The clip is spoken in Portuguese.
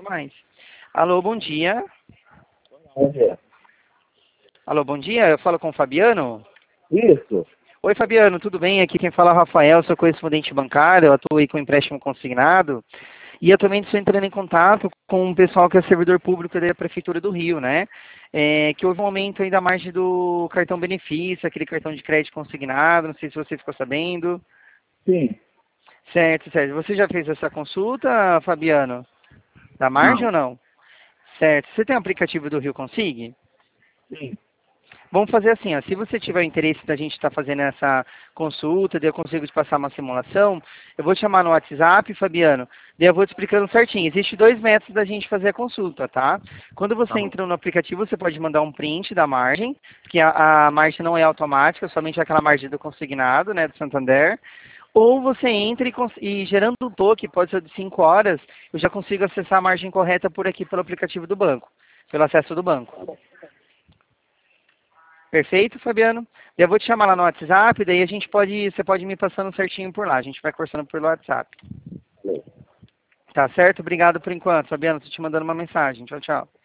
mais. Alô, bom dia. Bom dia. Alô, bom dia. Eu falo com o Fabiano. Isso. Oi, Fabiano, tudo bem? Aqui quem fala é o Rafael, sou correspondente bancário, eu atuo aí com empréstimo consignado. E atualmente estou entrando em contato com o pessoal que é servidor público da Prefeitura do Rio, né? Que houve um aumento aí da margem do cartão benefício, aquele cartão de crédito consignado, não sei se você ficou sabendo. Sim. Certo, certo. Você já fez essa consulta, Fabiano? Da margem Não. ou não? Certo. Você tem o aplicativo do Rio Consig? Sim. Vamos fazer assim, ó. Se você tiver interesse da gente estar fazendo essa consulta, daí eu consigo te passar uma simulação, eu vou te chamar no WhatsApp, Fabiano, daí eu vou te explicando certinho. Existem dois métodos da gente fazer a consulta, tá? Quando Tá você bom. entra no aplicativo, você pode mandar um print da margem, que a margem não é automática, somente aquela margem do consignado, né, do Santander. Ou você entra e gerando um toque, pode ser de 5 horas, eu já consigo acessar a margem correta por aqui pelo aplicativo do banco, pelo acesso do banco. Perfeito, Fabiano? Eu vou te chamar lá no WhatsApp, daí você pode me passando certinho por lá. A gente vai conversando pelo WhatsApp. Valeu. Tá certo? Obrigado por enquanto, Fabiano. Estou te mandando uma mensagem. Tchau, tchau.